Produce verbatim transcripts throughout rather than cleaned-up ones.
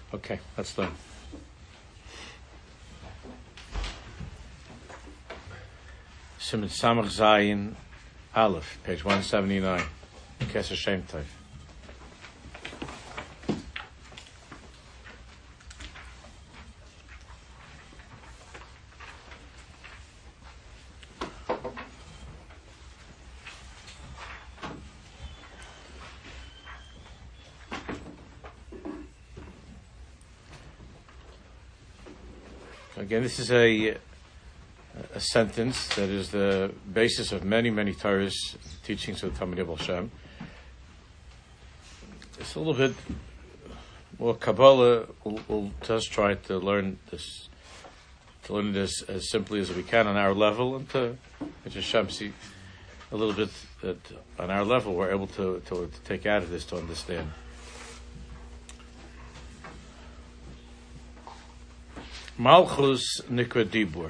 Okay, let's learn. Siman Samach Zayin Aleph, page one seventy-nine. Keser Shem Tov. Again, this is a a sentence that is the basis of many, many Torah's teachings of Talmidei Baal Shem. It's a little bit more Kabbalah. We'll, we'll just try to learn this, to learn this as simply as we can on our level, and to just Shem see a little bit that on our level we're able to, to, to take out of this to understand. Malchus Nikra Dibur.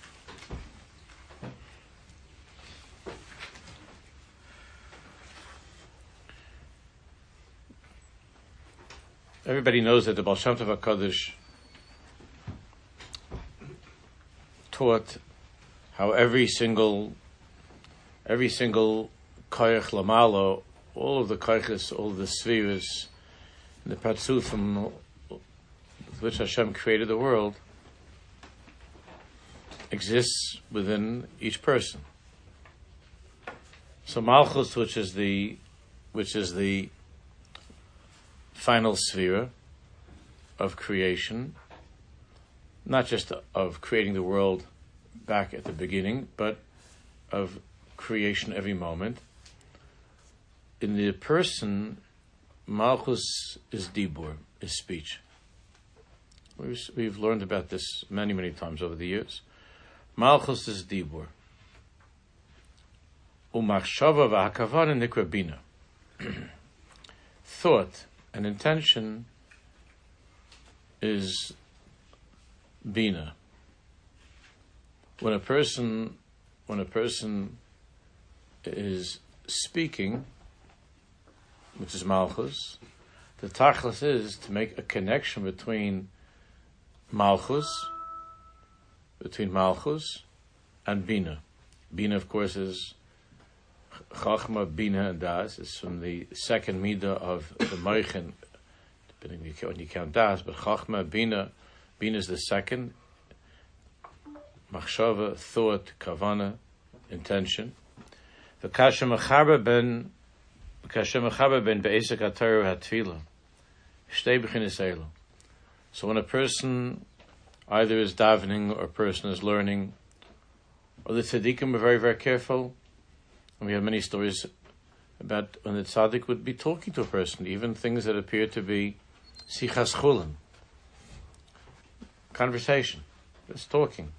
Everybody knows that the Baal Shem Tov HaKadosh taught how every single, every single koyach lamalo, all of the koyches, all of the spheres, the patzufim with which Hashem created the world, exists within each person. So Malchus, which is the, which is the final sphere of creation, not just of creating the world back at the beginning, but of creation every moment. In the person, Malchus is Dibur, is speech. We've, we've learned about this many, many times over the years. Malchus is Dibur. Umachshava v'hakavana nikra bina. Thought and intention is bina. When a person, when a person is speaking, which is Malchus, the tachlis is to make a connection between Malchus, between Malchus and Bina. Bina, of course, is Chachma, Bina, and Das. It's from the second midah of the Moichin, depending when you count Das, but Chachma, Bina, Bina is the second. Machshava, thought, Kavana, intention. The Kasha Mechaber ben Kasha Mechaber ben Be'esek HaTorah HaTfilah. Shtei B'chinas Elu. So when a person either is davening or a person is learning, or the tzaddikim are very, very careful, and we have many stories about when the tzaddik would be talking to a person, even things that appear to be sichas chulin, conversation, just talking.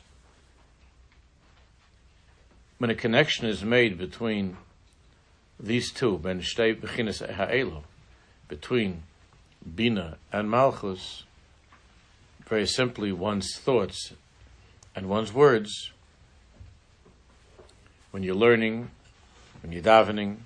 When a connection is made between these two, ben shtei b'chinas ha'elu, between Bina and Malchus, very simply one's thoughts and one's words, when you're learning, when you're davening,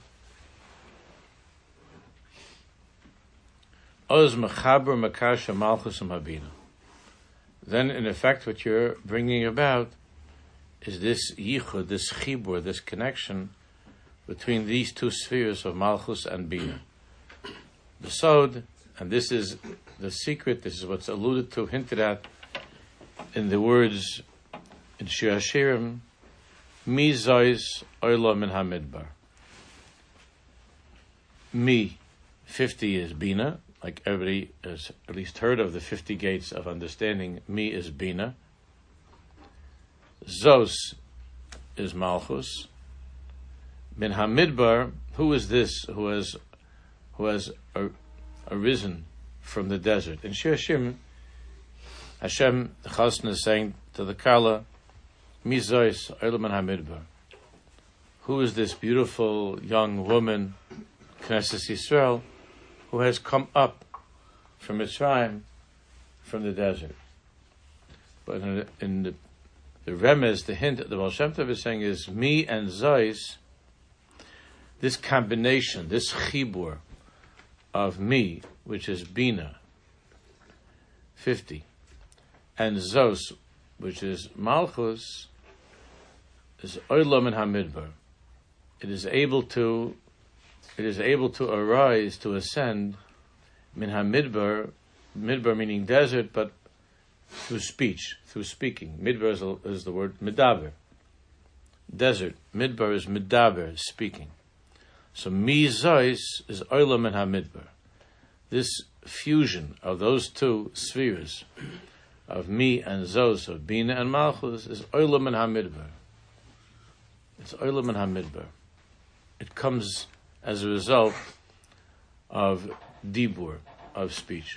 oz mechaber makasha Malchus habina. Then, in effect, what you're bringing about is this yichud, this chibur, this connection between these two spheres of Malchus and Bina. The sod, and this is the secret, this is what's alluded to, hinted at in the words in Shir HaShirim, Mi zois oila min hamidbar. Mi, fifty is Bina, like everybody has at least heard of the fifty gates of understanding. Mi is Bina. Zos is Malchus. Min hamidbar, who is this who has who has ar- arisen from the desert? In Shir HaShirim, Hashem, the Chasna, is saying to the Kala, Mizois Eilaman Hamidbar. Who is this beautiful young woman, Knesset Yisrael, who has come up from Mitzrayim, from the desert? But in, the, in the, the remez, the hint that the Baal Shem Tov is saying is Mi and Zois, this combination, this chibur of Mi, which is Bina, fifty. And Zos, which is Malchus, is Olam in Hamidbar. It is able to, it is able to arise, to ascend, min Hamidbar, Midbar meaning desert, but through speech, through speaking. Midbar is, a, is the word Midaber. Desert. Midbar is Midaber, speaking. So Mi Zois is Olam in Hamidbar. This fusion of those two spheres, of Mi and Zos, of Bina and Malchus, is Olam in Hamidbar. It's Olam in Hamidbar. It comes as a result of Dibur, of speech.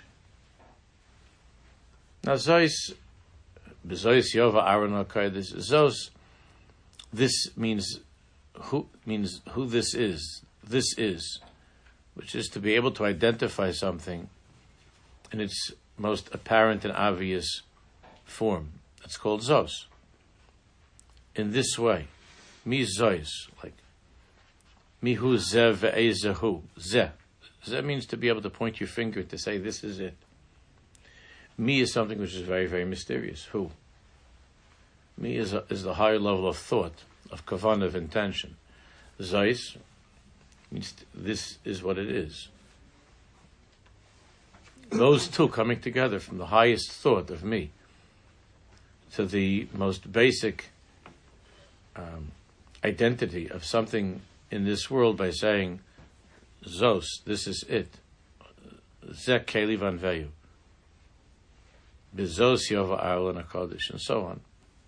Now, Zois, Bezois Yova Aaron This Zos, this means who means who this is. This is, which is to be able to identify something in its most apparent and obvious form. It's called Zos. In this way, Mi Zois, like Mi Hu Ze Ve'ezehu, Ze. Ze means to be able to point your finger to say this is it. Mi is something which is very, very mysterious. Who? Mi is, a, is the higher level of thought, of kavanah, of intention. Zois means this is what it is. Those two coming together from the highest thought of me to the most basic um, identity of something in this world by saying, Zos, this is it. Zek Keli Van Veyu. Bezos Yova Arlen HaKodesh, and so on.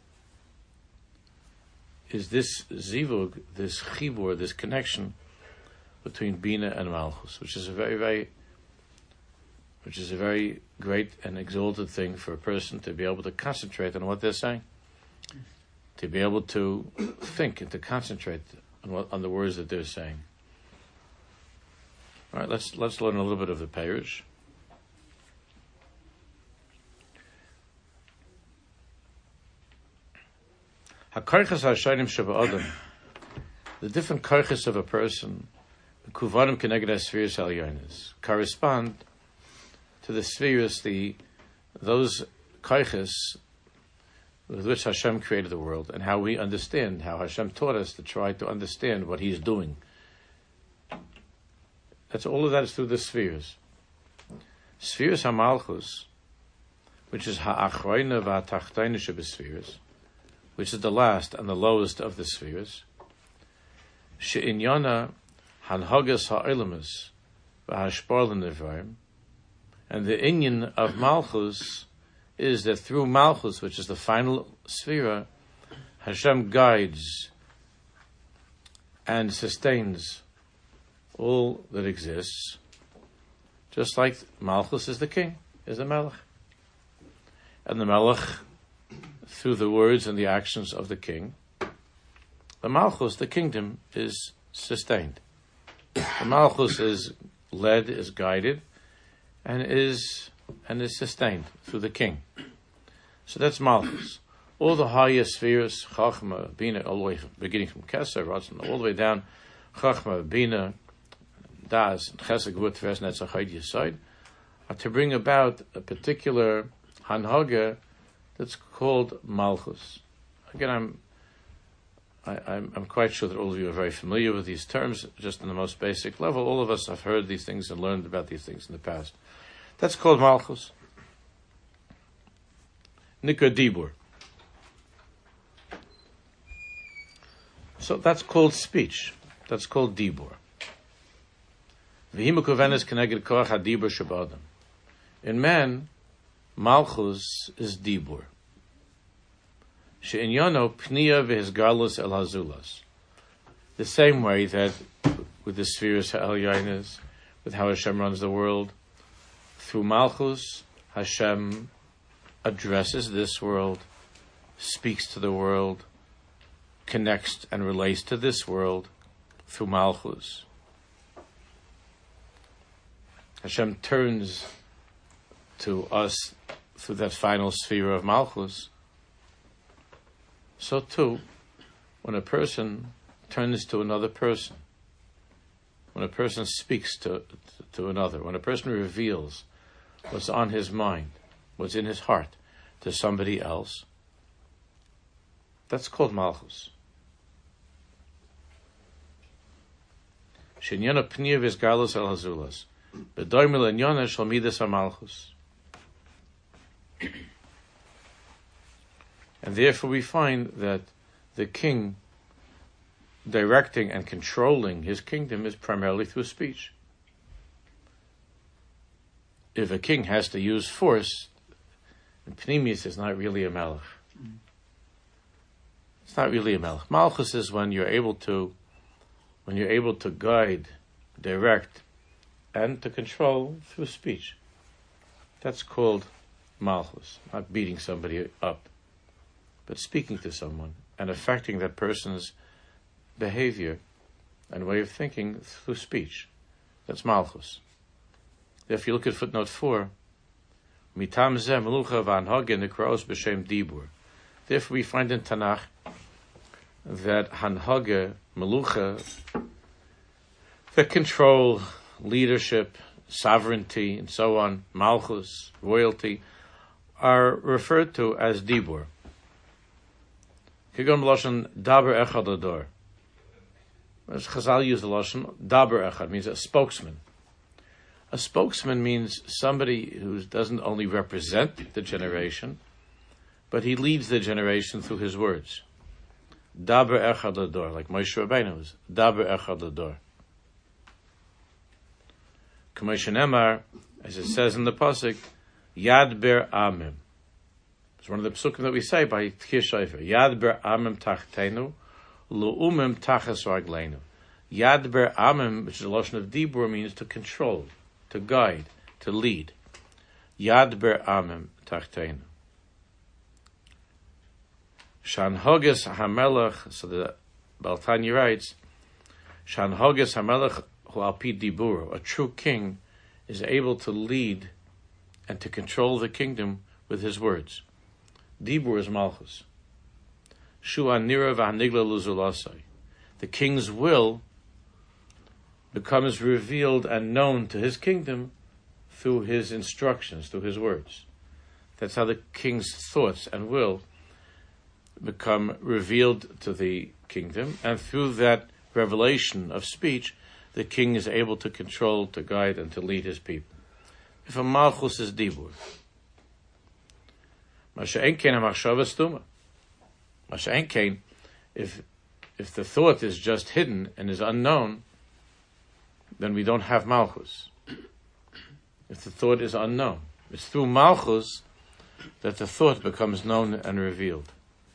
Is this zivug, this chibur, this connection between Bina and Malchus, which is a very, very, which is a very great and exalted thing for a person to be able to concentrate on what they're saying, to be able to think and to concentrate on what, on the words that they're saying. All right, let's let's learn a little bit of the Perush. HaKarchas HaShaynim Sheba'adam, the different karchas of a person, Kuvanim Keneged HaSpheres HaLyonis, correspond to the spheres, the those karchas with which Hashem created the world, and how we understand, how Hashem taught us to try to understand what He's doing. That's all of that is through the spheres. Spheres HaMalchus, which is Ha'achroina V'Ha'tachtayna Shebespheres, which is the last and the lowest of the spheres. She'inyana hanhagas ha'olamus v'hashpar l'nevraim. And the inyan of Malchus is that through Malchus, which is the final sphere, Hashem guides and sustains all that exists, just like Malchus is the king, is the Melech. And the Melech, through the words and the actions of the king, the Malchus, the kingdom, is sustained. The Malchus is led, is guided, and is and is sustained through the king. So that's Malchus. All the higher spheres, Chachma, Bina, all the way from, beginning from Keser, Ratzon, all the way down, Chachma, Bina, Das, Chesed, Gvur, Tveres, Netzach, Yesod, are to bring about a particular Hanhaga that's called Malchus. Again, I'm, I, I'm I'm quite sure that all of you are very familiar with these terms, just on the most basic level. All of us have heard these things and learned about these things in the past. That's called Malchus. Nikra Dibur. So that's called speech. That's called Dibur. V'himu kovenes keneged koach hadibur sheba'adam. In man, Malchus is Dibur. She'inyano pniya v'hisgalus el hazulas. The same way that with the spheres ha'elyonis, with how Hashem runs the world, through Malchus, Hashem addresses this world, speaks to the world, connects and relates to this world through Malchus. Hashem turns to us through that final sphere of Malchus. So too, when a person turns to another person, when a person speaks to, to another, when a person reveals what's on his mind, what's in his heart to somebody else, that's called malchus. Shenyana pniv is galus al hazulas, bedoimil enyana shal midas malchus. And therefore we find that the king directing and controlling his kingdom is primarily through speech. If a king has to use force, Pnimius is not really a melech. It's not really a melech. Malchus is when you're able to, when you're able to guide, direct, and to control through speech. That's called malchus. Not beating somebody up, but speaking to someone and affecting that person's behavior and way of thinking through speech. That's malchus. If you look at footnote four, mitam zeh melucha v'hanhaga nikros b'shem dibur. Therefore, we find in Tanakh that hanhaga, melucha, the control, leadership, sovereignty, and so on, malchus, royalty, are referred to as dibur. Kigon b'loshen daber echad ador. As Chazal use the lashon daber echad, means a spokesman. A spokesman means somebody who doesn't only represent the generation, but he leads the generation through his words. Daber echad ador, like Moshe Rabbeinu was. Daber echad ador. K'moshe Nemar, as it says in the pasuk, Yad ber amim. It's one of the psukim that we say by Tkir Shofar. Yad ber amim tachtenu, lu'umim tachas ragleinu. Yad ber amim, which is a lashon of dibur, means to control, to guide, to lead. Yad ber amim tachtenu. Shan hoges hamelech, so the Baltani writes, Shan hoges hamelech hu alpi dibur. A true king is able to lead and to control the kingdom with his words. Dibur is malchus. Shu anira v'hanigla luzulasai. The king's will becomes revealed and known to his kingdom through his instructions, through his words. That's how the king's thoughts and will become revealed to the kingdom, and through that revelation of speech, the king is able to control, to guide, and to lead his people. If a malchus is dibur, Masha enkein hamachshava stuma. Masha enkein, if if the thought is just hidden and is unknown, then we don't have malchus. If the thought is unknown, it's through malchus that the thought becomes known and revealed.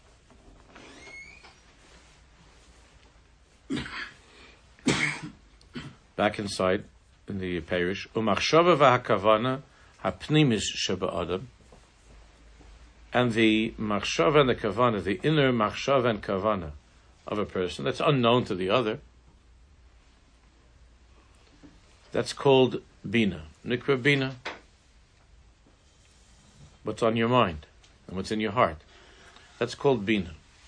Back inside in the parish, umachshava v'hakavana hapnimis sheba adam. And the machshava and the kavana, the inner machshava and kavana of a person, that's unknown to the other, that's called bina. Nikra bina. What's on your mind and what's in your heart. That's called bina.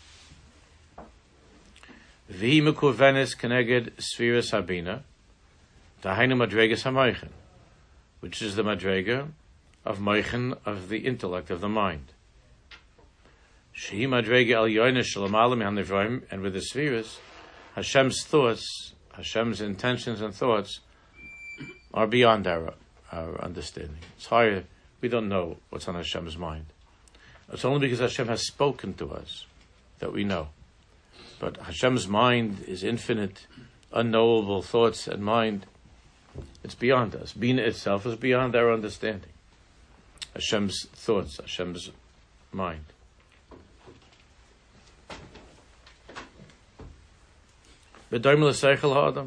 V'hi mekuvenes keneged sfiras habina, dahainu madregas hamoichen, which is the madrega of moichen, of the intellect, of the mind. Shehi madrega el yoinish shalamalim hanivroim, and with the spheres, Hashem's thoughts, Hashem's intentions and thoughts are beyond our, our understanding. It's higher. We don't know what's on Hashem's mind. It's only because Hashem has spoken to us that we know. But Hashem's mind is infinite, unknowable thoughts and mind. It's beyond us. Bina itself is beyond our understanding. Hashem's thoughts, Hashem's mind. And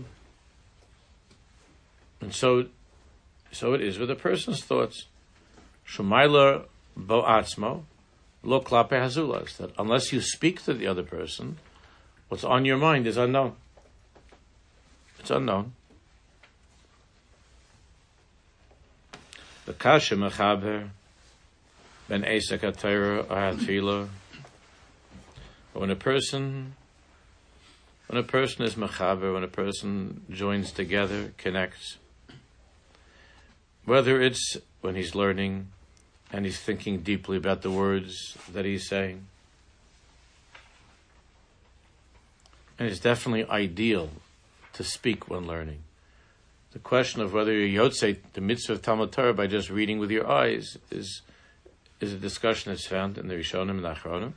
so, so it is with a person's thoughts. Shumayla bo'atzmo lo klape hazulas. That unless you speak to the other person, what's on your mind is unknown. It's unknown. The kasha mechaber ben esak atayra ahatfila. When a person, when a person is mechaber, when a person joins together, connects, whether it's when he's learning, and he's thinking deeply about the words that he's saying. And it's definitely ideal to speak when learning. The question of whether you yotzei the mitzvah of Talmud Torah by just reading with your eyes is is a discussion that's found in the Rishonim and the Achronim.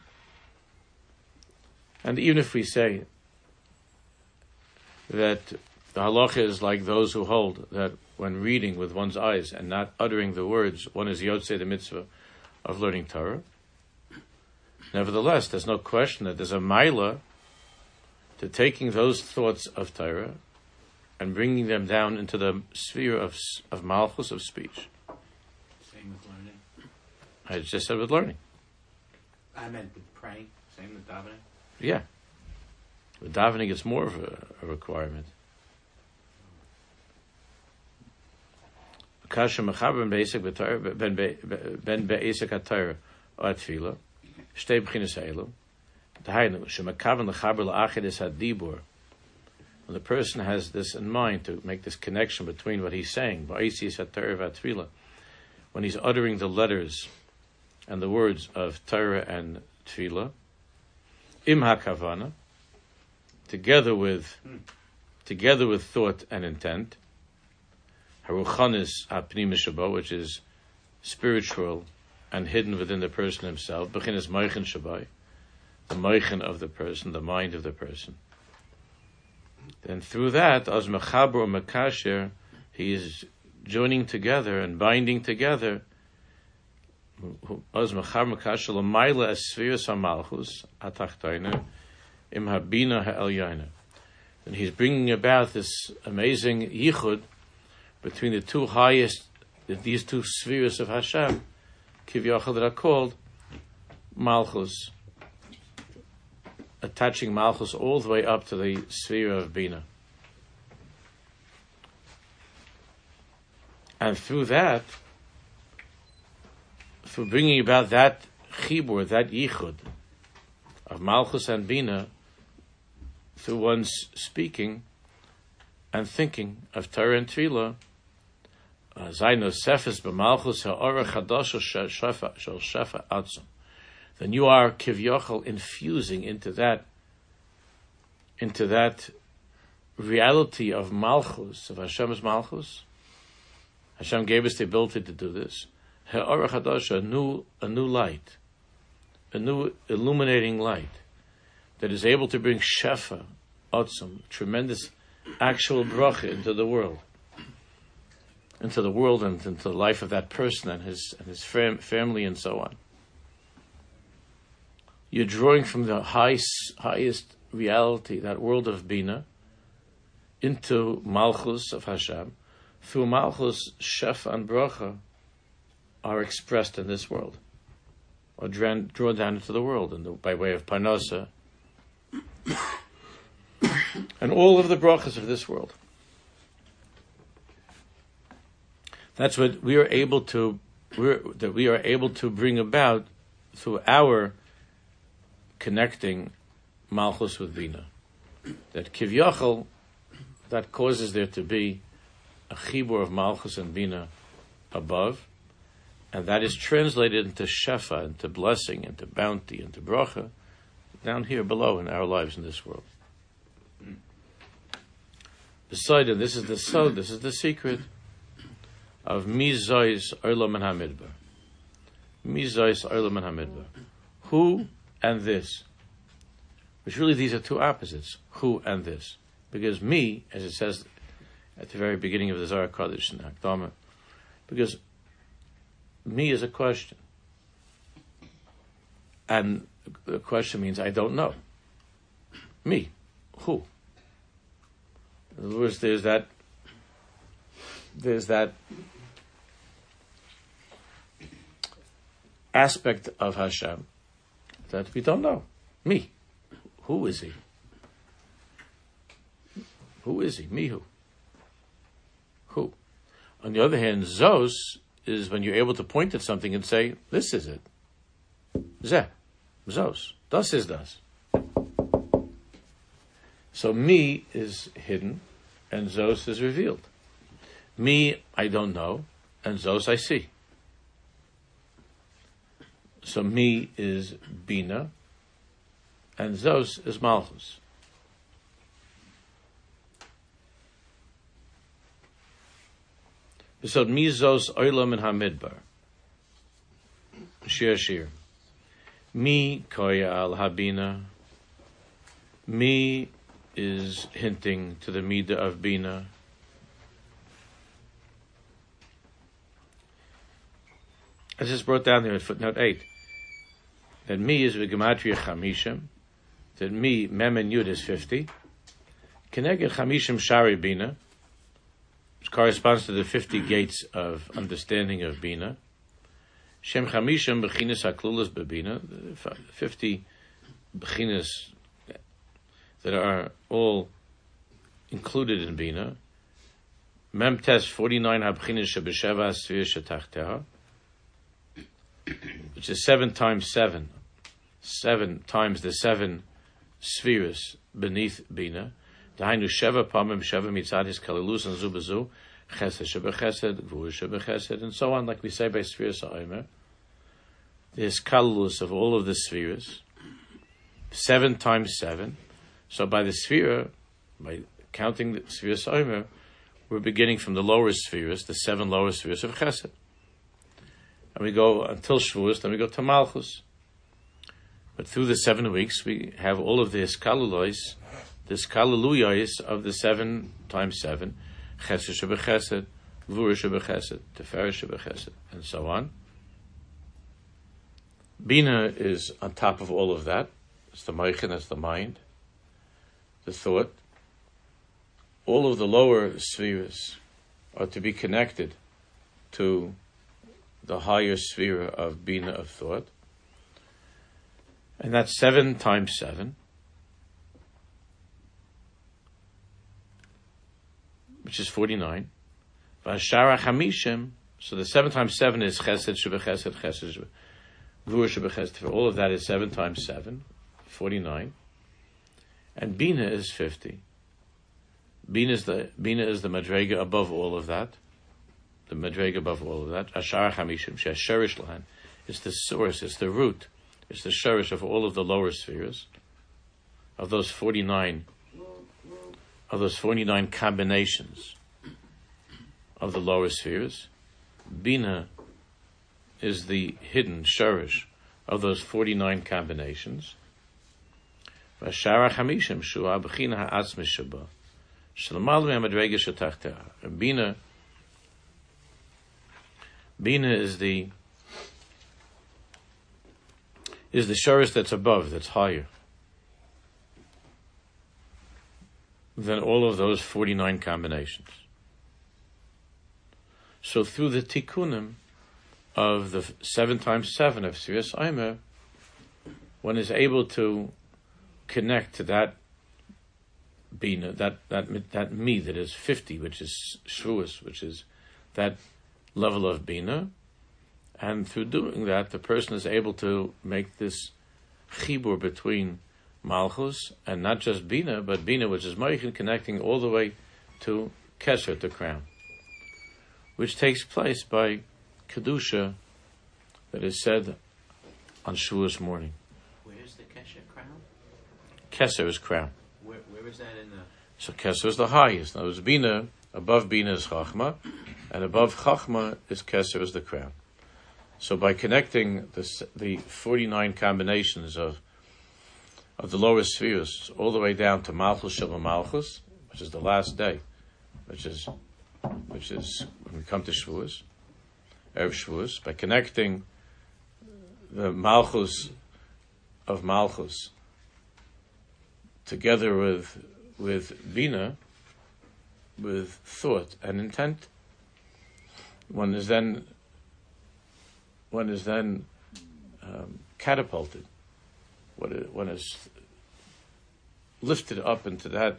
And even if we say that the halacha is like those who hold that when reading with one's eyes and not uttering the words, one is yotzei the mitzvah of learning Torah, nevertheless, there's no question that there's a maila to taking those thoughts of Torah and bringing them down into the sphere of of malchus, of speech. Same with learning. I just said with learning. I meant with praying. Same with davening. Yeah. With davening, it's more of a, a requirement. Kasha mechaber basic b'Torah ben ben be'esek haTorah or tefillah shtei b'chinas elu. When the person has this in mind to make this connection between what he's saying, when he's uttering the letters and the words of Torah and Tefillah, im hakavana, together with together with thought and intent, haruchanis hapnimis shabo, which is spiritual and hidden within the person himself, b'chinas moichin shabai, the moichin of the person, the mind of the person. Then through that, as mechaber or mekasher, he is joining together and binding together. As mechaber mekasher l'mayla es spheres hamalchus atachtoiner im habina ha'elyoner. And he's bringing about this amazing yichud between the two highest, these two spheres of Hashem, kivyachal, that are called malchus, attaching malchus all the way up to the sphere of bina. And through that, through bringing about that chibur, that yichud of malchus and bina, through one's speaking and thinking of Torah and Tefillah, zayno sefes b'malchus ha'orach hadash shel shefa atzum. Then you are kivyachal infusing into that, into that reality of malchus, of Hashem's malchus. Hashem gave us the ability to do this. Ha'orach hadash, a new, a new light, a new illuminating light that is able to bring shefa, atzum, tremendous actual bracha into the world, into the world and into the life of that person and his and his fam- family and so on. You're drawing from the highest, highest reality, that world of Bina, into Malchus of Hashem. Through Malchus, Shefa and Bracha are expressed in this world, or drawn, drawn down into the world and the, by way of Parnasa, and all of the brachas of this world. That's what we are able to, we're, that we are able to bring about through our connecting Malchus with Bina. That Kivyachal, that causes there to be a chibur of Malchus and Bina above, and that is translated into Shefa, into blessing, into bounty, into bracha, down here below in our lives in this world. Beside it, this is the so, this is the secret of Mizois Olam and Hamidbar. Mizois Olam and Hamidbar. Who and this. Which really these are two opposites. Who and this. Because me, as it says at the very beginning of the Zohar Kodesh in Hakdama, because me is a question. And the question means I don't know. Me. Who? In other words, there's that there's that aspect of Hashem that we don't know. Me. Who is he? Who is he? Me who? Who? On the other hand, Zos is when you're able to point at something and say, this is it. Zeh. Zos. Das is das. So me is hidden and Zos is revealed. Me, I don't know, and Zos I see. So Mi is Bina, and Zos is Malchus. So Mi Zos Olam in Hamidbar. Shir Shir. Mi Koya al Habina. Mi is hinting to the Midah of Bina. As it's brought down there in footnote eight, that Mi is Gematria Chamishim, that Mi, Mem and Yud is fifty, Keneged Chamishim Shari Bina, which corresponds to the fifty gates of understanding of Bina, Shem Chamishim Bechinas HaKlulas Bebina, fifty Bechinas that are all included in Bina, Mem Tes forty-nine HaBechinas Shebesheva Svir Shetachteha, which is seven times seven, seven times the seven spheres beneath Bina. Dahainu Sheva Pamim Sheva Mitzad His Kalilus and Zubazu, Chesed Sheba Chesed, Gvur Sheba Chesed, and so on, like we say by spheres Ha'omer. The Kalilus of all of the spheres, seven times seven. So by the sphere, by counting the spheres Ha'omer, we're beginning from the lower spheres, the seven lower spheres of Chesed. And we go until Shavuos, then we go to Malchus. But through the seven weeks, we have all of the Eskalulois, the Eskaluluyos of the seven times seven, Chesed Sheba Chesed, Gvura Sheba Chesed, Teferah Sheba Chesed, and so on. Bina is on top of all of that. It's the Moichin, it's the mind, the thought. All of the lower spheres are to be connected to the higher sphere of Bina of thought. And that's seven times seven, which is forty-nine. Vashara Chamishim, so the seven times seven is Chesed, Sheba Chesed, Chesed, Sheba, Gvur Sheba Chesed. All of that is seven times seven, forty-nine. And Bina is fifty. Bina is the, Bina is the Madrega above all of that. The Madrega above all of that. Ashar Chamishim, Shesherish Lahan. It's the source, it's the root, it's the sherish of all of the lower spheres. Of those forty-nine, of those forty-nine combinations of the lower spheres, Bina is the hidden sherish of those forty-nine combinations. Vashara Chamishim, Shua Bechina Ha'atzmi Shaba. Shalamal Me'amadrega Shetachteha. Bina Bina is the is the shorish that's above, that's higher than all of those forty-nine combinations. So through the tikkunim of the seven times seven of Sfiras Omer, one is able to connect to that Bina, that that that me that is fifty, which is Shavuos, which is that level of Bina, and through doing that, the person is able to make this chibur between Malchus and not just Bina, but Bina, which is Moichin, connecting all the way to Kesher, the crown, which takes place by Kedusha that is said on Shavuos morning. Where's the Kesher crown? Kesher is crown. Where, where is that in the... So Kesher is the highest. Now, it's Bina, above Bina is Chachma, and above Chachma is Kesher, is the crown. So by connecting the the forty-nine combinations of of the lower spheres all the way down to Malchus Shalom Malchus, which is the last day, which is which is when we come to Shavuos, Erev Shavuos, by connecting the Malchus of Malchus together with with Bina, with thought and intent, one is then one is then um, catapulted. One is lifted up into that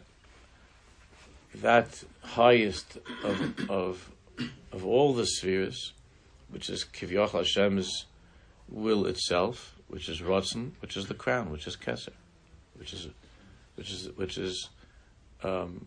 that highest of of of all the spheres, which is Kivyach Hashem's will itself, which is Ratzon, which is the crown, which is Keser, which is which is which is um,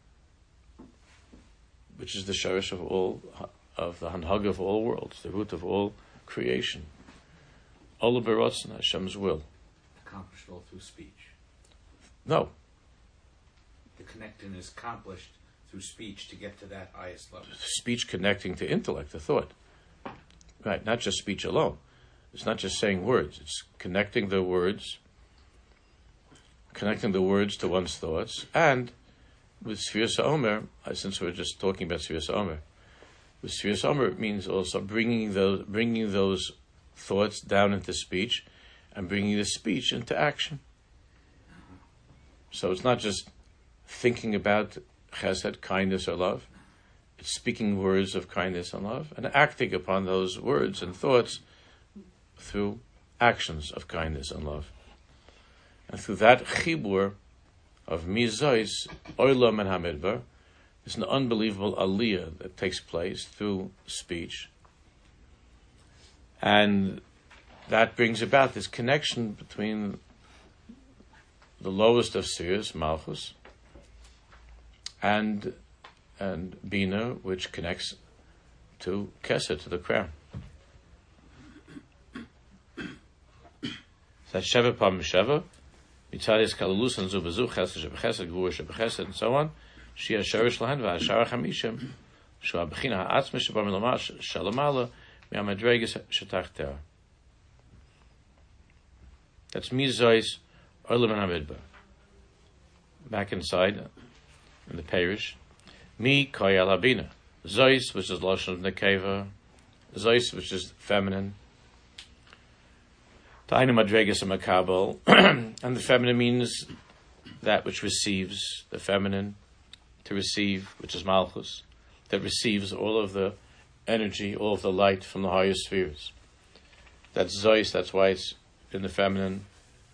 which is the shorish of all of the hanhag of all worlds, the root of all creation. Ola Berotzen, Hashem's will. Accomplished all through speech. No. The connecting is accomplished through speech to get to that highest level. Speech connecting to intellect, the thought. Right, not just speech alone. It's not just saying words. It's connecting the words, connecting the words to one's thoughts, and with Sfiras HaOmer, since we're just talking about Sfiras HaOmer, with Sfiras HaOmer it means also bringing those, bringing those thoughts down into speech, and bringing the speech into action. So it's not just thinking about chesed, kindness or love. It's speaking words of kindness and love, and acting upon those words and thoughts through actions of kindness and love. And through that chibur of mizois, oilam and hamidbar, there's an unbelievable aliyah that takes place through speech. And that brings about this connection between the lowest of spheres, Malchus, and and Bina, which connects to Kesed, to the crown. That's Sheva Pam Sheva, Mitzadis Kalalus and Zubazu, Chesed, Shebechesed, Gvur, Shebechesed, and so on. Shia Sherish Lahan, Vashara Hamishim, Shua Bechina Ha'atzme, Shabam Lamash, Shalamala, Miamadregas, Shetachter. That's Mizois, Olam and Hamidbar. Back inside, in the parish. Mi Koyal Abina. Zois, which is Lashon of Nekeva. Zois, which is feminine. Ta'inu Madregas and Makabel. And the feminine means that which receives, the feminine, to receive, which is Malchus, that receives all of the energy, all of the light from the higher spheres. That's Zois, that's why it's in the feminine.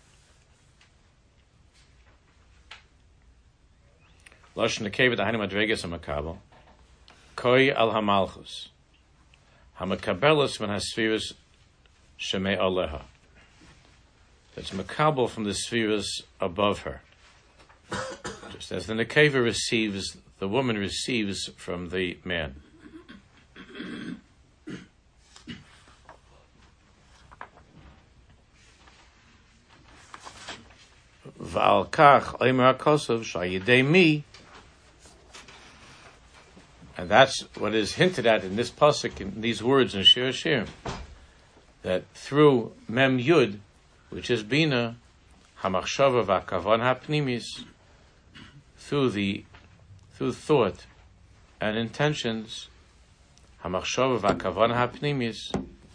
Lashon Nekeva, Ta'inu Madregas and Makabel. Koi al Hamalchus. Hamakabelas when Haspheres Shemei Aleha. That's Makabel from the spheres above her. Just as the Nekeva receives, the woman receives from the man. V'al kach oimer hakosov shayidei mi. And that's what is hinted at in this pasuk, in these words in Shir Shir, that through Mem Yud, which is Bina, Hamachshava v'akavan hapnimis, through the through thought and intentions, Hamachshava v'akavan hapnimis,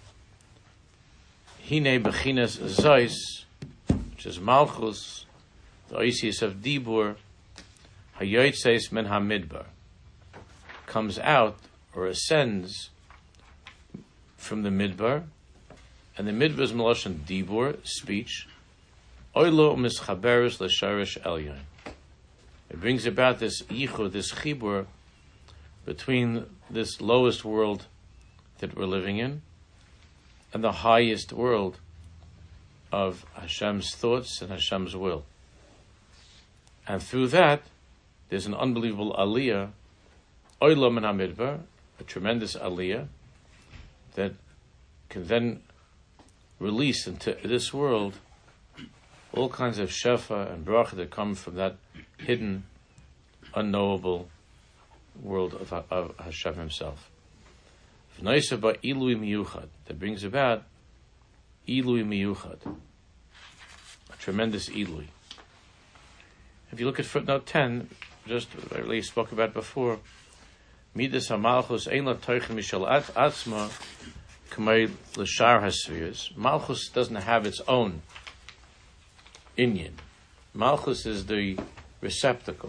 Hine bechinas zois, which is Malchus, the Oisius of Dibur, Hayoitzeis men hamidbar, comes out or ascends from the midbar, and the midbar is Melashon Dibur, speech. Oilo mischaberes l'sharish elyon. It brings about this yichud, this chibur, between this lowest world that we're living in and the highest world of Hashem's thoughts and Hashem's will. And through that, there's an unbelievable aliyah, Oilam and Hamidbar, a tremendous aliyah that can then release into this world all kinds of shefa and bracha that come from that hidden, unknowable world of, of Hashem Himself. V'noisa ba ilui miyuchad, that brings about ilui miyuchad, a tremendous ilui. If you look at footnote ten, just I really spoke about before, Midas HaMalchus ein la toichem mishal atzma k'may l'shar haspheres. Malchus doesn't have its own inyan. Malchus is the receptacle.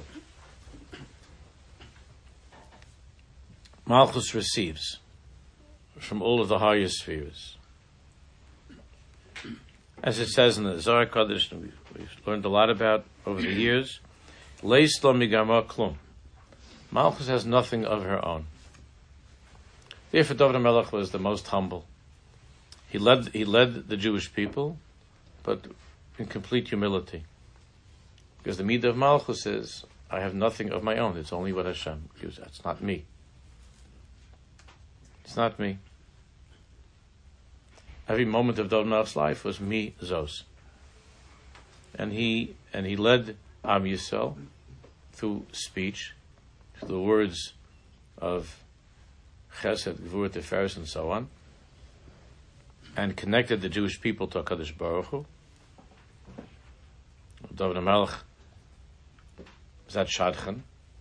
Malchus receives from all of the higher spheres. As it says in the Zohar Kodesh, we've, we've learned a lot about over the years, Leis lo migama klum. Malchus has nothing of her own. Therefore, David HaMelech was the most humble. He led he led the Jewish people, but in complete humility. Because the midah of Malchus is, I have nothing of my own. It's only what Hashem gives. It's not me. It's not me. every moment of David Melech's life was mi zos. And he and he led Am Yisrael through speech, through the words of Chesed, Gvur, Tiferes, and so on, and connected the Jewish people to HaKadosh Baruch Hu. David Melech was at Shadchan.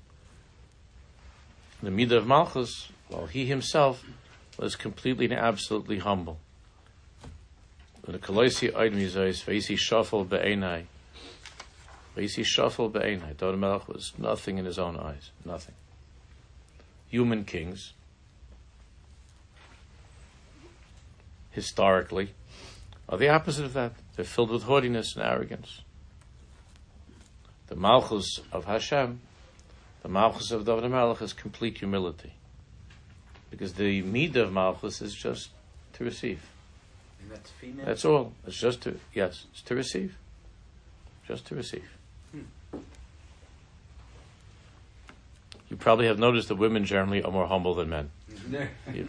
The Midah of Malchus, well, he himself was completely and absolutely humble. The Kolosi Oid Mizois, Vaisi Shafal Be'enai. Vaisi Shafal Be'enai. David Melech was nothing in his own eyes. Nothing. Human kings, historically, are the opposite of that. They're filled with haughtiness and arrogance. The Malchus of Hashem, the Malchus of David Melech, is complete humility. Because the Midah of Malchus is just to receive. And that's female? That's all. It's just to, yes, it's to receive. Just to receive. Hmm. You probably have noticed that women generally are more humble than men. You-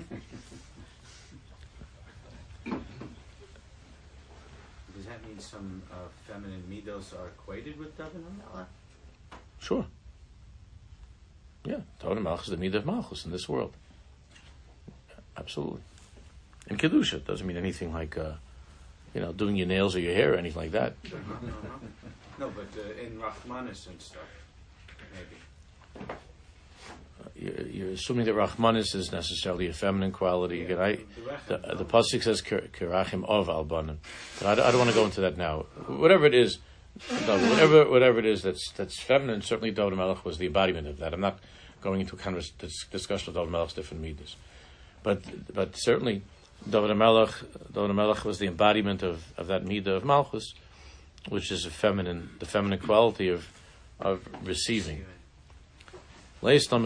Does that mean some uh, feminine midos are equated with David Melech? Sure. Yeah, David Melech is the Midah of Malchus in this world. Absolutely. And Kedusha doesn't mean anything like, uh, you know, doing your nails or your hair or anything like that. No, no, no. No, but uh, in Rachmanis and stuff, maybe. You're, you're assuming that Rachmanis is necessarily a feminine quality. Again, I, the, the pasuk says Kerachim of Albanim, but I, I don't want to go into that now. Whatever it is, no, whatever whatever it is that's that's feminine, certainly David Melech was the embodiment of that. I'm not going into a kind of dis- discussion of David Melech's different midas, but but certainly David Melech David Melech was the embodiment of, of that midah of Malchus, which is a feminine, the feminine quality of of receiving. Therefore,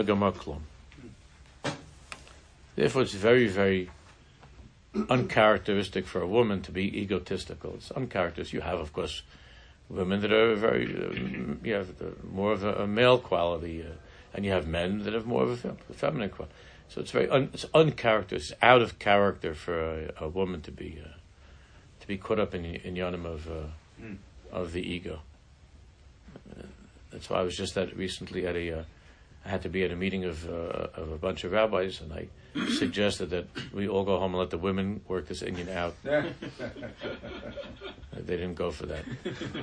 it's very, very uncharacteristic for a woman to be egotistical. It's uncharacteristic. You have, of course, women that are very, um, you have the, more of a, a male quality, uh, and you have men that have more of a, fem- a feminine quality. So it's very, un, it's uncharacteristic. It's out of character for a, a woman to be, uh, to be caught up in in yonim of uh, mm. of the ego. Uh, that's why I was just at recently at a. Uh, I had to be at a meeting of uh, of a bunch of rabbis, and I suggested that we all go home and let the women work this Indian out. They didn't go for that.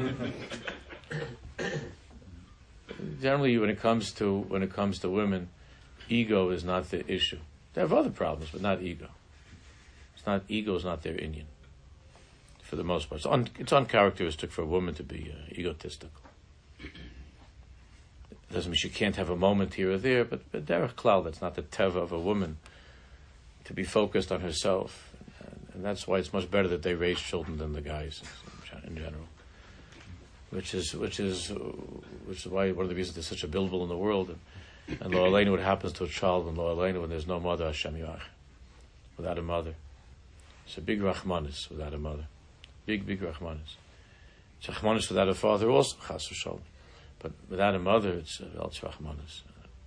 Generally, when it comes to when it comes to women, ego is not the issue. They have other problems, but not ego. It's not ego is not their Indian. For the most part, it's, un, it's uncharacteristic for a woman to be uh, egotistical. Doesn't mean she can't have a moment here or there, but, but derech klal, that's not the teva of a woman to be focused on herself, and, and that's why it's much better that they raise children than the guys in general. Which is which is which is why one of the reasons there's such a bilbil in the world, and, and lo aleinu, what happens to a child, and lo aleinu, when there's no mother, Hashem Yirach, without a mother. It's a big rachmanis without a mother, big big rachmanis. It's rachmanis without a father also, chas v'shalom. But without a mother, it's Velch Rachmanis.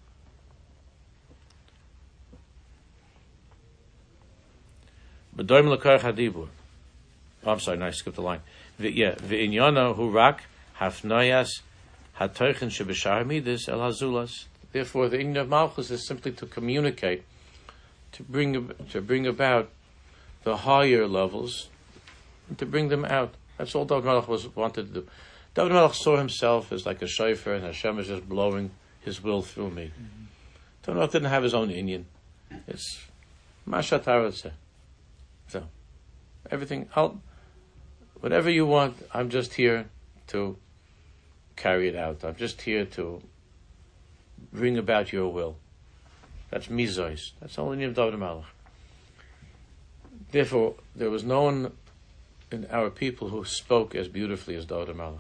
But Doim L'Karach HaDibur. Oh, I'm sorry, no, I skipped the line. V- yeah, V'inyana hu rak hafnoyas hatoichen shebeshar midas el hazulas. Therefore, the Inyan of Malchus is simply to communicate, to bring to bring about the higher levels, and to bring them out. That's all David Melech was wanted to do. David Melech saw himself as like a shofar, and Hashem is just blowing His will through me. Mm-hmm. David Melech didn't have his own Inyan. It's Mashat Haratzeh. So, everything, I'll, whatever you want, I'm just here to carry it out. I'm just here to bring about your will. That's mizois. That's the only name of David Melech. Therefore, there was no one in our people who spoke as beautifully as David Melech.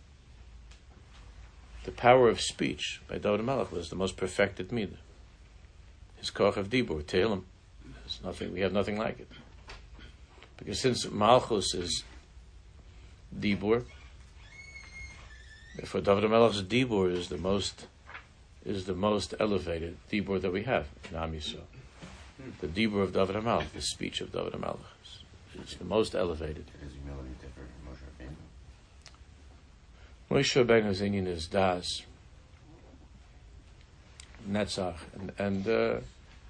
The power of speech by David Melech was the most perfected midah. His koch of dibur, Tehillim, there's nothing. We have nothing like it. Because since Malchus is dibur, therefore David Melech's dibur is the most is the most elevated dibur that we have in Am Yisrael. The dibur of David Melech, the speech of David Melech, is, is the most elevated. Is humility different from Moshe Rabbeinu? Moshe Rabbeinu's inyan is das, netzach, and, and uh,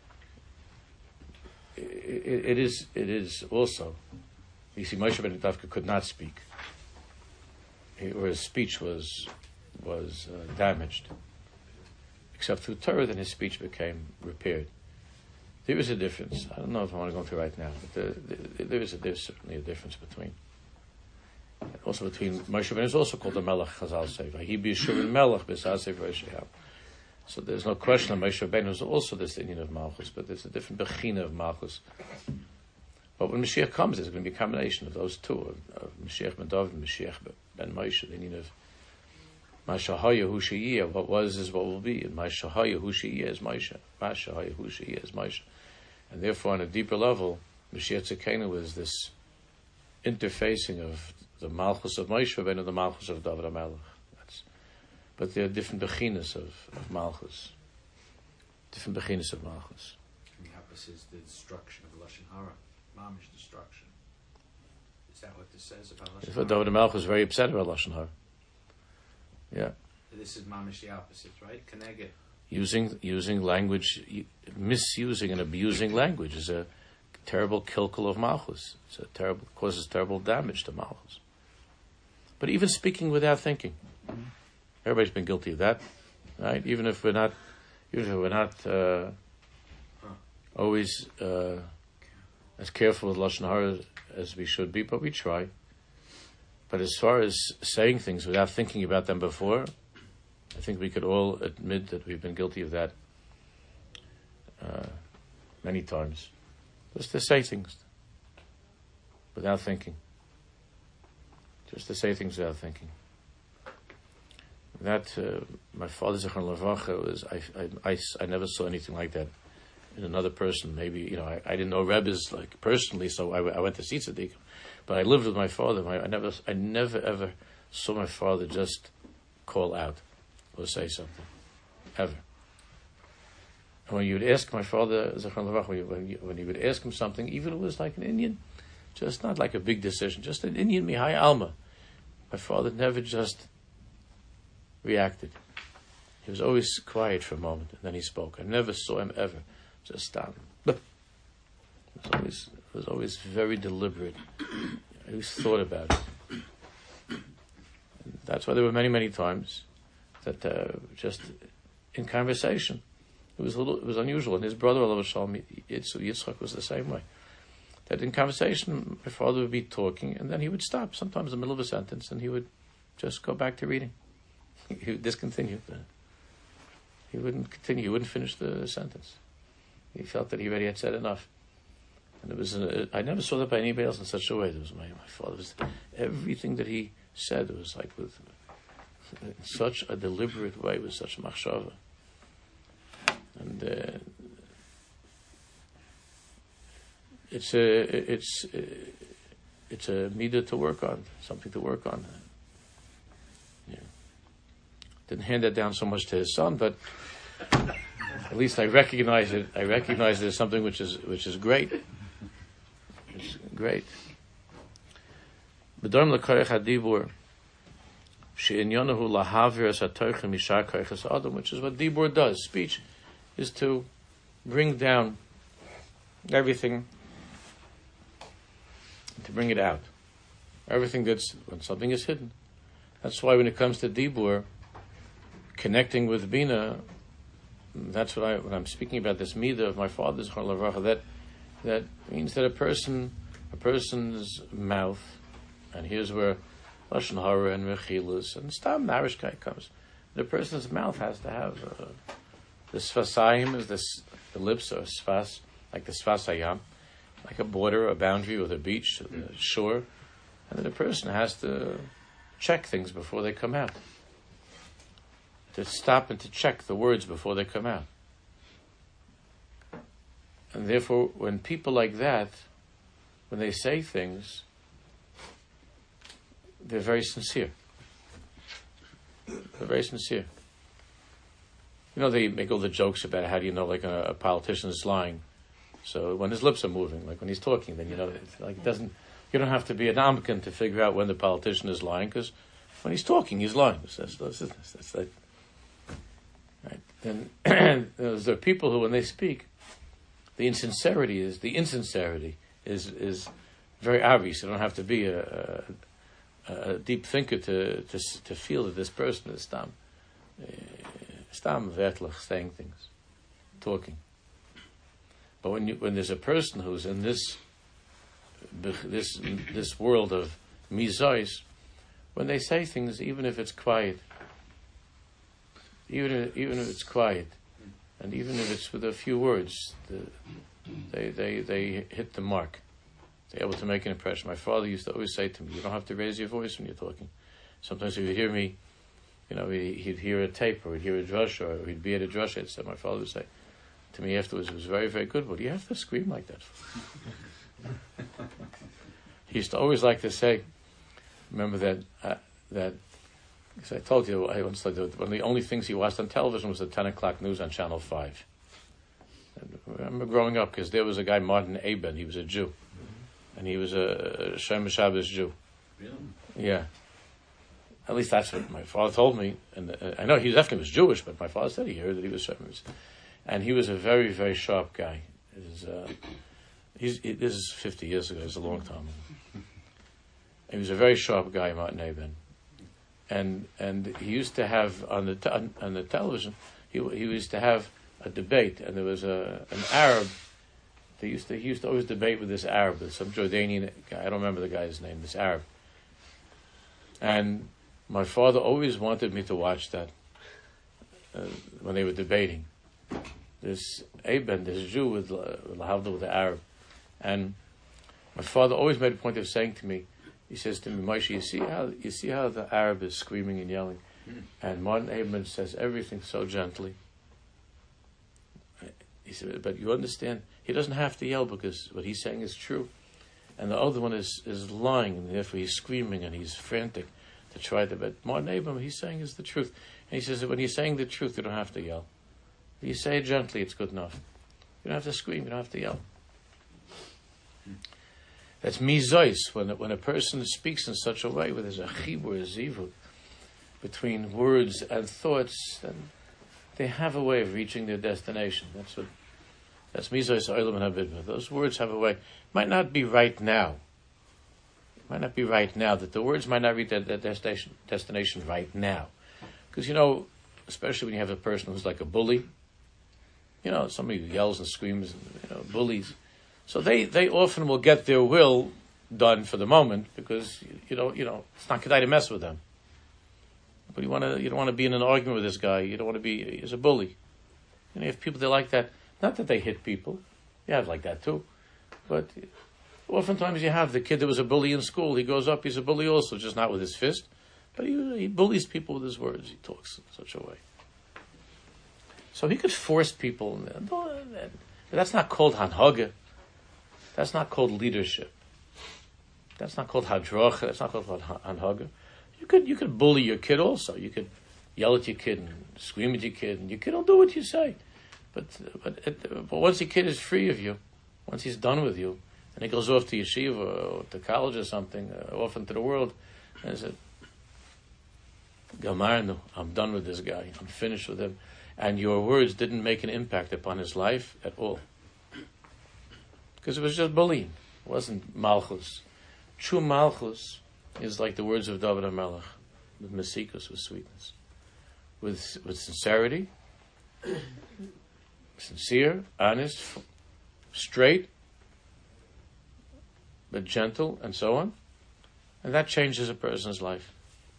it, it is it is also. You see, Moshe Rabbeinu Dafka could not speak, he, or his speech was was uh, damaged. Except through Torah, then his speech became repaired. There is a difference. I don't know if I want to go into it right now, but there, there, there is a, there's certainly a difference between. Also between Moshe Rabbeinu is also called the Melech. Chazal say, "Vahi b'Yeshurun Melech b'Sasei v'Yishayahu." So there's no question that Moshe Rabbeinu is also this Indian of Malchus, but there's a different bechina of Malchus. But when Mashiach comes, there's going to be a combination of those two, of, of Mashiach ben David and Mashiach ben Moshe, the Indian of Mashahaya Hu She'iyah, what was is what will be, and Mashahaya Hu She'iyah is Moshe, Mashahaya Hu She'iyah is Moshe. And therefore, on a deeper level, Mashiach Tzidkenu is this interfacing of the Malchus of Moshe Rabbeinu and the Malchus of David HaMelech. That's, but there are different bechinas of, of Malchus. Different bechinas of Malchus. And the opposite is the destruction of Lashon Hara, Mamish destruction. Is that what this says about Lashon Hara? David HaMelech was very upset about Lashon Hara. Yeah. This is Mamish the opposite, right? Keneged. Using using language, misusing and abusing language is a terrible kilkel of Malchus. It's a terrible, causes terrible damage to Malchus. But even speaking without thinking, everybody's been guilty of that, right? Even if we're not, even if we're not uh, always uh, as careful with Lashon Hara as we should be, but we try. But as far as saying things without thinking about them before, I think we could all admit that we've been guilty of that uh, many times. Just to say things without thinking. Just to say things without thinking. That, uh, my father, Zichron Levracha, was, I, I, I, I never saw anything like that in another person. Maybe, you know, I, I didn't know Rebbes, like, personally, so I, I went to see Tzaddik. But I lived with my father. My, I never, I never ever saw my father just call out or say something, ever. And when you would ask my father, Zichron Levracha, when, you, when, you, when you would ask him something, even if it was like an Indian, just not like a big decision, just an Indian Mihai Alma, my father never just reacted. He was always quiet for a moment, and then he spoke. I never saw him ever just stop. It was always, it was always very deliberate. I always thought about it. And that's why there were many, many times that uh, just in conversation, it was a little, it was unusual. And his brother, Alav Shalom, Yitzchak, was the same way. That in conversation, my father would be talking, and then he would stop, sometimes in the middle of a sentence, and he would just go back to reading. He would discontinue. He wouldn't continue. He wouldn't finish the sentence. He felt that he already had said enough. And it was, a, I never saw that by anybody else in such a way. It was my, my father. Was, everything that he said was like with in such a deliberate way, with such machshava. And uh, it's a it's it's a midah to work on, something to work on. Yeah. Didn't hand that down so much to his son, but at least I recognize it. I recognize it as something which is which is great. It's great. B'dorm l'korech hadibur she'inyonahu lahavir es hatoichem mishar koreches adam, which is what dibur does. Speech is to bring down everything, to bring it out. Everything that's when something is hidden. That's why when it comes to dibur, connecting with bina, that's what I when I'm speaking about this midah of my father's Zichron, that that means that a person, a person's mouth, and here's where Lashon Hara and Mechilus and Stam Narishkai comes. The person's mouth has to have uh, the Sfasayim is this the lips or Sfas, like the Sfasayam, like a border, a boundary with a beach, the shore, and then the person has to check things before they come out. To stop and to check the words before they come out. And therefore, when people like that, when they say things, they're very sincere. They're very sincere. You know, they make all the jokes about how do you know, like a, a politician is lying. So when his lips are moving, like when he's talking, then you know, it's like it doesn't. You don't have to be an amkan to figure out when the politician is lying, because when he's talking, he's lying. That's, that's, that's, that's like, right. Then there are people who, when they speak, the insincerity is the insincerity is is very obvious. You don't have to be a, a, a deep thinker to, to to feel that this person is stam stam vertlich, saying things, talking. But when you, when there's a person who's in this this this world of mizois, when they say things, even if it's quiet, even if, even if it's quiet, and even if it's with a few words, the, they they they hit the mark. They're able to make an impression. My father used to always say to me, "You don't have to raise your voice when you're talking." Sometimes if you hear me, you know, he'd hear a tape or he'd hear a drush or he'd be at a drush. I'd say, my father would say to me afterwards, it was very, very good. What do you have to scream like that for? He used to always like to say, remember that, uh, that, because I told you, I once told you, one of the only things he watched on television was the ten o'clock news on Channel five. And I remember growing up, because there was a guy, Martin Eben, he was a Jew. And he was a Shem Shabbos Jew. Really? Yeah. At least that's what my father told me. And uh, I know he definitely was Jewish, but my father said he heard that he was Shem. And he was a very, very sharp guy. His, uh, he's, he, this is fifty years ago. It's a long time. He was a very sharp guy, Martin Eben. And and he used to have on the te- on, on the television, he he used to have a debate, and there was a an Arab. They used to he used to always debate with this Arab, some Jordanian guy. I don't remember the guy's name. This Arab. And my father always wanted me to watch that uh, when they were debating. This Eben, this Jew with Lahavdil with the Arab, and my father always made a point of saying to me, he says to me, Moshe, you see how you see how the Arab is screaming and yelling, and Martin Eben says everything so gently. He said, but you understand, he doesn't have to yell because what he's saying is true, and the other one is is lying, and therefore he's screaming and he's frantic to try to. But Martin Eben, what he's saying is the truth, and he says that when you're saying the truth, you don't have to yell. If you say it gently, it's good enough. You don't have to scream. You don't have to yell. That's mizois, when when a person speaks in such a way where there's a chibur, a zivut, between words and thoughts, then they have a way of reaching their destination. That's what that's mizois olam habidba. Those words have a way. Might not be right now. Might not be right now. That the words might not reach their, their destination destination right now, because you know, especially when you have a person who's like a bully. You know, somebody who yells and screams and, you know, bullies. So they, they often will get their will done for the moment because, you know, you know, it's not kedai to mess with them. But you want to, you don't want to be in an argument with this guy. You don't want to be, he's a bully. And you have people that like that. Not that they hit people. You have like that too. But oftentimes you have the kid that was a bully in school. He goes up, he's a bully also, just not with his fist. But he, he bullies people with his words. He talks in such a way. So he could force people. But that's not called hanhaga. That's not called leadership. That's not called hadracha. That's not called hanhaga. You could you could bully your kid also. You could yell at your kid and scream at your kid, and your kid will do what you say. But but, it, but once your kid is free of you, once he's done with you, and he goes off to yeshiva or to college or something, uh, off into the world, and he said, Gamarnu, I'm done with this guy. I'm finished with him. And your words didn't make an impact upon his life at all. Because it was just bullying. It wasn't malchus. True malchus is like the words of David HaMelech, with mesikus, with sweetness. With with sincerity, sincere, honest, straight, but gentle, and so on. And that changes a person's life.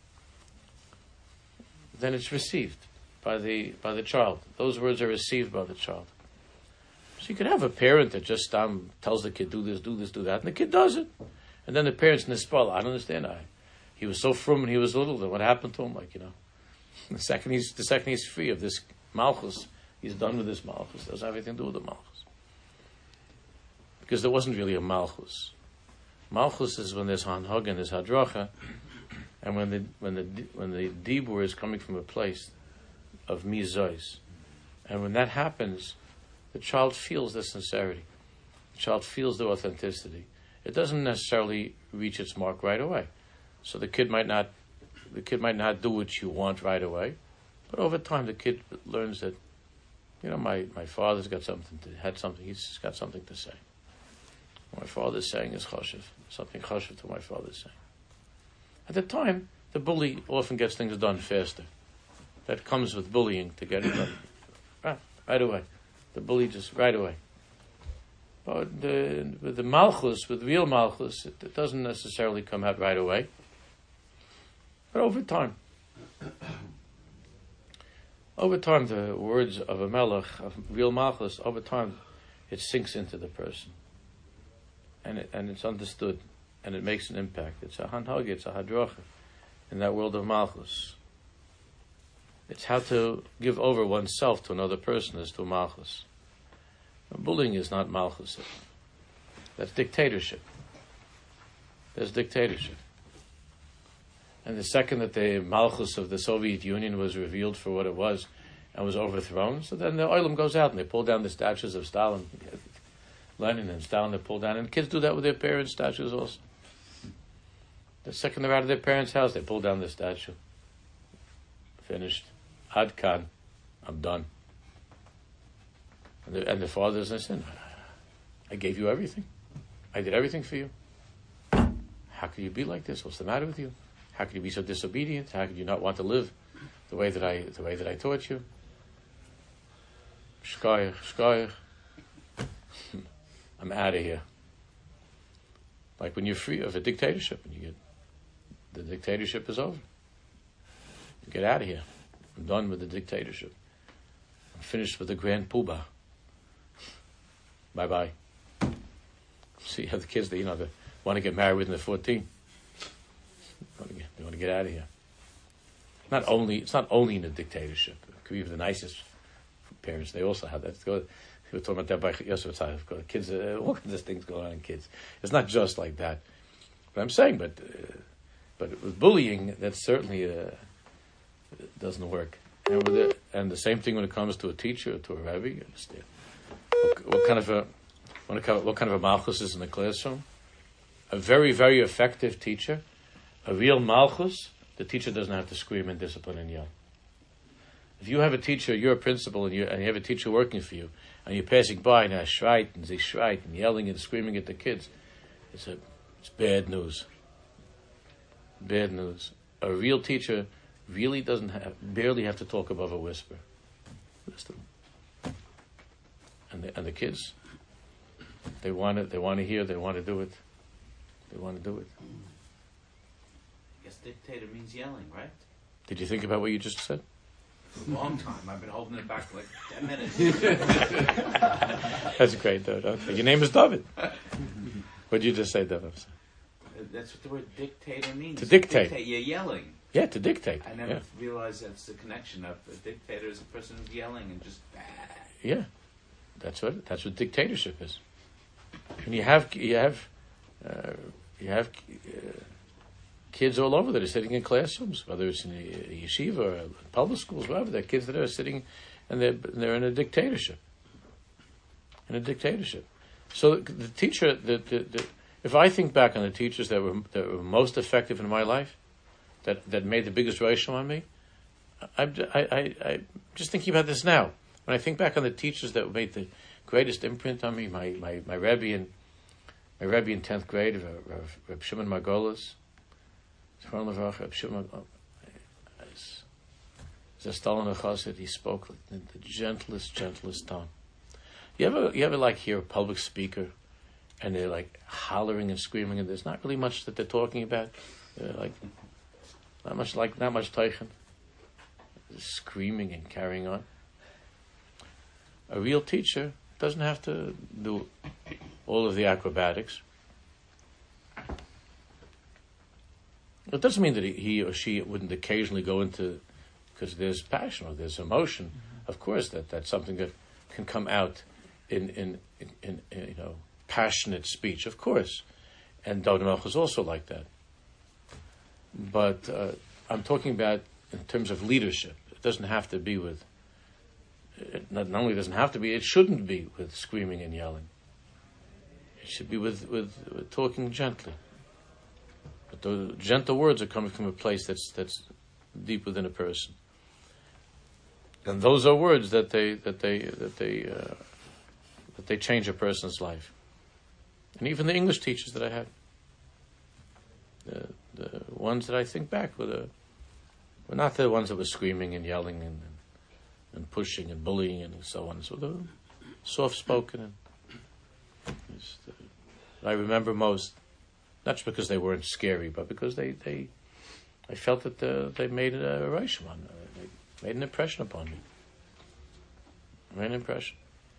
Then it's received by the by the child. Those words are received by the child. So you could have a parent that just um, tells the kid, do this, do this, do that, and the kid does it. And then the parent's nispal. I don't understand. I, he was so frum when he was little. Then what happened to him? Like, you know, the second he's the second he's free of this malchus, he's done with this malchus. It doesn't have anything to do with the malchus. Because there wasn't really a malchus. Malchus is when there's hanhag and there's hadracha, and when the when the when the dibur is coming from a place of mizois. And when that happens, the child feels the sincerity. the child feels the authenticity. It doesn't necessarily reach its mark right away. So the kid might not, the kid might not do what you want right away, but over time the kid learns that, you know, my, my father's got something to, had something, he's got something to say. What my father's saying is chashuv, something chashuv to my father's saying. At the time, the bully often gets things done faster. That comes with bullying to get it done. Right, right away. The bully just right away. But the, with the malchus, with real malchus, it, it doesn't necessarily come out right away. But over time, over time, the words of a melech, of real malchus, over time, it sinks into the person. And it, and it's understood, and it makes an impact. It's a hanhag, it's a hadracha in that world of malchus. It's how to give over oneself to another person as to malchus. Bullying is not malchus. That's dictatorship. There's dictatorship. And the second that the malchus of the Soviet Union was revealed for what it was and was overthrown, so then the oilam goes out and they pull down the statues of Stalin, Lenin and Stalin, they pull down, and kids do that with their parents' statues also. The second they're out of their parents' house, they pull down the statue. Finished. Ad kan. I'm done. And the, and the father doesn't listen. I gave you everything. I did everything for you. How could you be like this? What's the matter with you? How could you be so disobedient? How could you not want to live the way that I the way that I taught you? Shkoyach, shkoyach. I'm out of here. Like when you're free of a dictatorship and you get the dictatorship is over. You get out of here. I'm done with the dictatorship. I'm finished with the grand poobah. Bye bye. See how the kids, they, you know, they want to get married within the fourteen. They want, to get, they want to get out of here. Not only it's not only in a dictatorship. It could be even the nicest parents. They also have that. We were talking about that by Yosef Tzadok. Kids, uh, all kinds of things going on in kids. It's not just like that. But I'm saying, but uh, but with bullying, that certainly uh, doesn't work. And with it, and the same thing when it comes to a teacher or to a rabbi. You understand what, what kind of a what kind of, what kind of a malchus is in the classroom? A very very effective teacher, a real malchus. The teacher doesn't have to scream and discipline and yell. If you have a teacher, you're a principal, and you and you have a teacher working for you, and you're passing by and they're shrite and they shrite and yelling and screaming at the kids, it's a it's bad news. Bad news. A real teacher really doesn't have, barely have to talk above a whisper. Listen. And the, and the kids, they want it, they want to hear, they want to do it. They want to do it. I guess dictator means yelling, right? Did you think about what you just said? For a long time. I've been holding it back for like ten minutes. That's great, though. Okay. Your name is David. What did you just say, David? That's what the word dictator means. To dictate. Dictate. You're yelling. Yeah, to dictate. I never yeah. realized that's the connection of a dictator is a person who's yelling and just bah. Yeah, that's what that's what dictatorship is. And you have you have uh, you have uh, kids all over that are sitting in classrooms, whether it's in a yeshiva or public schools, wherever. There are kids that are sitting and they're they're in a dictatorship. In a dictatorship. So the teacher, the, the, the if I think back on the teachers that were that were most effective in my life, that, that made the biggest ratio on me, I, I, I, I'm just thinking about this now. When I think back on the teachers that made the greatest imprint on me, my my my Rebbe in my Rebbe in tenth grade, Reb Shimon Margolis, Reb Shimon, as a Stalin Chassid, he spoke like in the gentlest, gentlest tone. You ever you ever like hear a public speaker, and they're like hollering and screaming, and there's not really much that they're talking about. They're like not much like not much teichen. Screaming and carrying on. A real teacher doesn't have to do all of the acrobatics. It doesn't mean that he, he or she wouldn't occasionally go into, because there's passion or there's emotion. Mm-hmm. Of course, that that's something that can come out in in, in, in, in you know passionate speech. Of course, and David Melch is also like that. But uh, I'm talking about in terms of leadership. It doesn't have to be with. It not, not only doesn't have to be, it shouldn't be with screaming and yelling. should be with, with, with talking gently. But the gentle words are coming from a place that's that's deep within a person. And those are words that they that they that they uh, that they change a person's life. And even the English teachers that I had, the the ones that I think back were the were not the ones that were screaming and yelling and and pushing and bullying and so on. So the soft spoken and just, uh, I remember most, not just because they weren't scary, but because they they I felt that uh, they made a impression on uh, they made an impression upon me. Made an impression.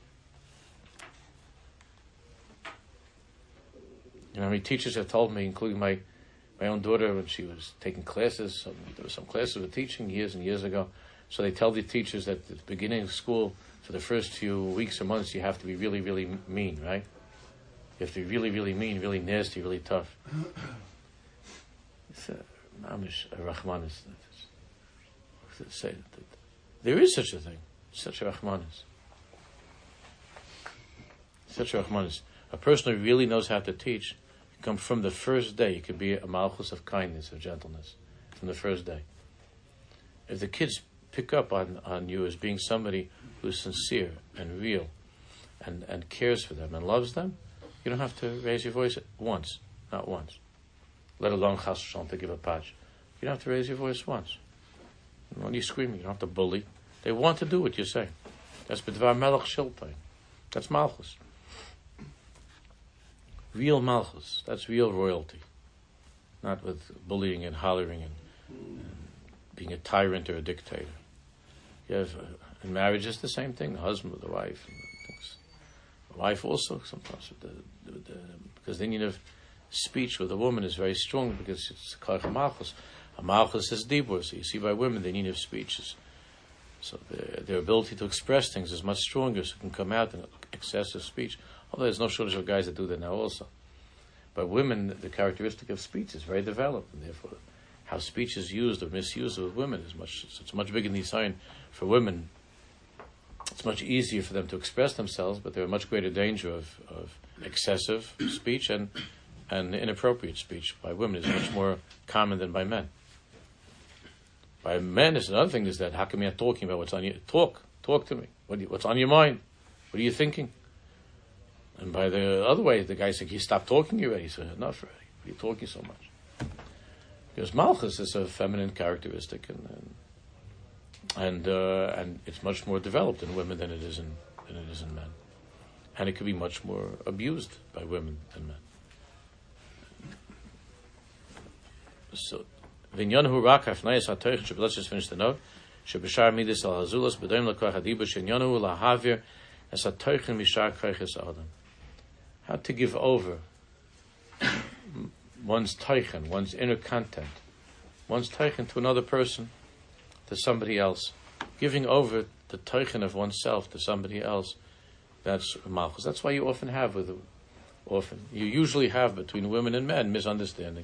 You know, how many teachers have told me, including my, my own daughter when she was taking classes. Some, there were some classes with teaching years and years ago. So they tell the teachers that at the beginning of school, for the first few weeks or months, you have to be really, really mean, right? You have to be really, really mean, really nasty, really tough. It's a mamish, a rachmanis. Say that there is such a thing, such a rachmanis, such a rachmanis. A person who really knows how to teach can come from the first day. It could be a malchus of kindness, of gentleness, from the first day. If the kids pick up on, on you as being somebody who's sincere and real and, and cares for them and loves them, you don't have to raise your voice once, not once. Let alone chas v'shalom to give a patch. You don't have to raise your voice once. When you're screaming, you don't have to bully. They want to do what you say. That's b'dvar melech shiltai. That's malchus. Real malchus. That's real royalty. Not with bullying and hollering and, and being a tyrant or a dictator. You have, uh, in marriage, it's the same thing. The husband with the wife. And things. The wife also sometimes, with the, with the, because the need of speech with a woman is very strong because it's koach malchus. A malchus is dibur, so you see by women the need of speeches. So their, their ability to express things is much stronger, so it can come out in excessive speech. Although there's no shortage of guys that do that now also. But women, the characteristic of speech is very developed, and therefore how speech is used or misused with women is much, it's much bigger than sign for women. It's much easier for them to express themselves, but they're in much greater danger of, of excessive speech, and, and inappropriate speech by women is much more common than by men. By men, it's another thing is that how come you're not talking about what's on your talk? Talk to me. What do you, what's on your mind? What are you thinking? And by the other way, the guy said, "You stop talking already." He said, "Enough already. What are you talking so much?" Because malchus is a feminine characteristic, and and and, uh, and it's much more developed in women than it is in than it is in men, and it can be much more abused by women than men. So. Let's just finish the note. How to give over one's teichen, one's inner content, one's teichen to another person, to somebody else. Giving over the teichen of oneself to somebody else, that's malchus. That's why you often have with often you usually have between women and men misunderstanding.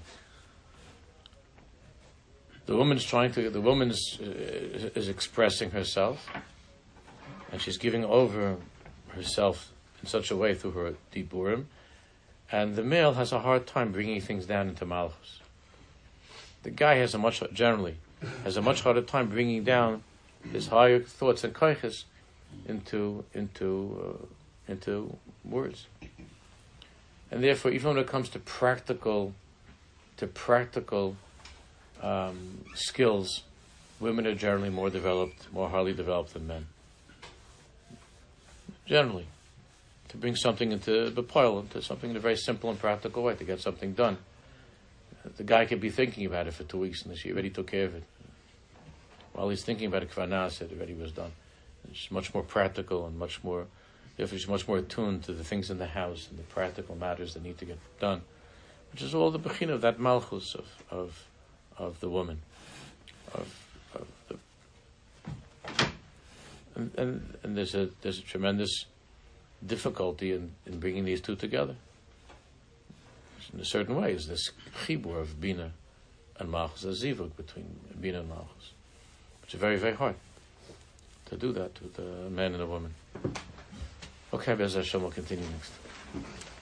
The woman's trying to. The woman's uh, is expressing herself, and she's giving over herself in such a way through her diburim, and the male has a hard time bringing things down into malchus. The guy has a much generally has a much harder time bringing down his higher thoughts and koiches into into uh, into words, and therefore, even when it comes to practical, to practical. Um, skills, women are generally more developed, more highly developed than men. Generally, to bring something into the pile, into something in a very simple and practical way, to get something done. The guy could be thinking about it for two weeks and she already took care of it. While he's thinking about it, kvanas, it already was done. It's much more practical and much more, therefore she's much more attuned to the things in the house and the practical matters that need to get done. Which is all the bechin of that malchus of, of of the woman, of, of the, and, and and there's a there's a tremendous difficulty in, in bringing these two together. In a certain way, is this chibur of bina and malchus, a zivug between bina and malchus. It's very very hard to do that with a man and a woman. Okay, Be'ez Hashem, we'll continue next.